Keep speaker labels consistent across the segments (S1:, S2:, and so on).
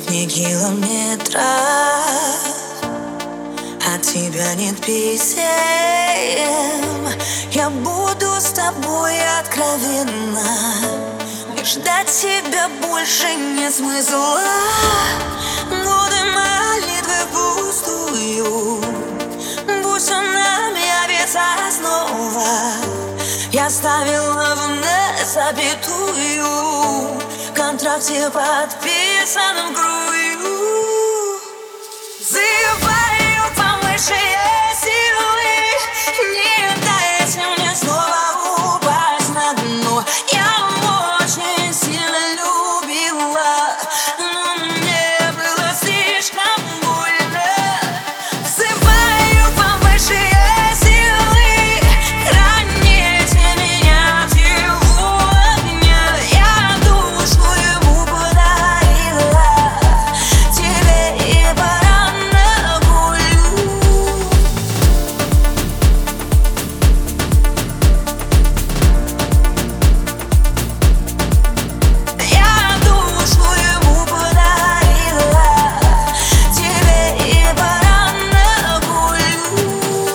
S1: Сотни километров, от тебя нет писем. Я буду с тобой откровенна, и ждать тебя больше нет смысла. Годы молитвы впустую, пусть он нами овец снова. Я ставила вновь запятую, в контракте подписанном краю. Взываю к высшие силы, не дайте мне снова упасть на дно. Я очень сильно любила, но мне было слишком больно. Взываю к высшие силы, храните меня от его огня. Я душу ему подарила, тебе и пора на волю. Я душу ему подарила, тебе и пора на волю.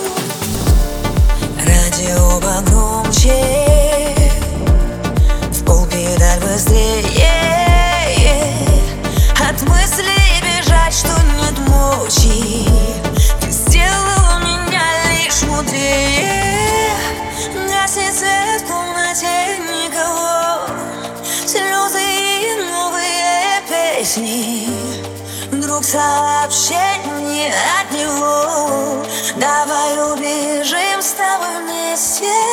S1: Радио погромче, в полпедаль быстрее. От мыслей бежать, что нет мочи, ты сделал меня лишь мудрее. Гаснет свет в комнате, никого, слезы и новые песни. Вдруг сообщение от него: давай убежим с тобой вместе.